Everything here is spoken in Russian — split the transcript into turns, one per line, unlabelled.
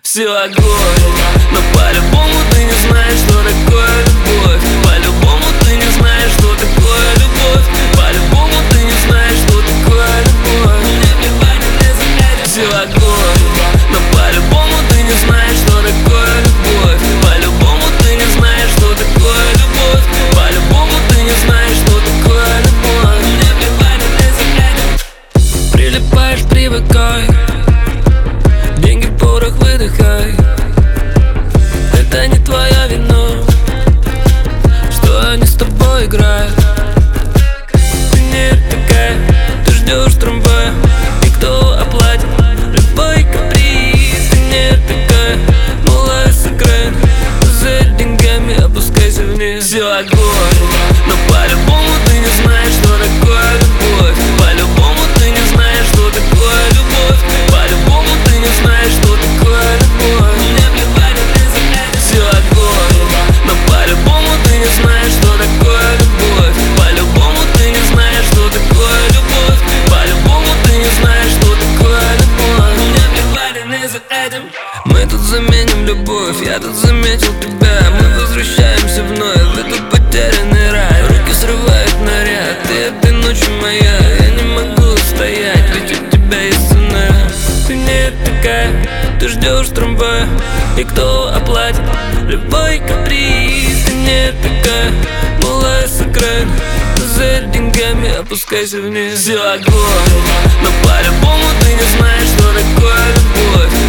Все огонь, но по-любому ты не знаешь, что такое любовь. По-любому ты не знаешь, что такое любовь. По-любому ты не знаешь, что такое любовь. Все огонь, но по-любому ты не знаешь, что такое любовь. По-любому ты не знаешь, что такое любовь. По-любому ты не знаешь, что такое любовь. Прилипаешь, привыкай, деньги, порох, выдыхай. Это не твоя вина, что они с тобой играют. Ты не такая, ты ждешь трамвая, и кто оплатит любой каприз? Ты не такая, малая сыграй, за деньгами опускайся вниз. Все огонь, но по-любому ты не знаешь, что такое любовь. По-любому ты не знаешь, что такое любовь. По-любому ты не знаешь, что такое любовь. Все огонь, но по-любому ты не знаешь, что такое любовь. По-любому ты не знаешь, что такое любовь. По-любому ты не знаешь, что такое любовь. Мы тут заменим любовь, я тут заметил тебя. Мы возвращаемся вновь в этот потерянный рай. Руки срывают наряд, ты этой ночью моя. Я не могу стоять, ведь у тебя есть цена. Ты не такая, ты ждешь трамвая, и кто оплатит любой каприз? Ты не такая, малая сыграй, за деньгами опускайся вниз. Все огонь, но по-любому ты не знаешь, что такое любовь.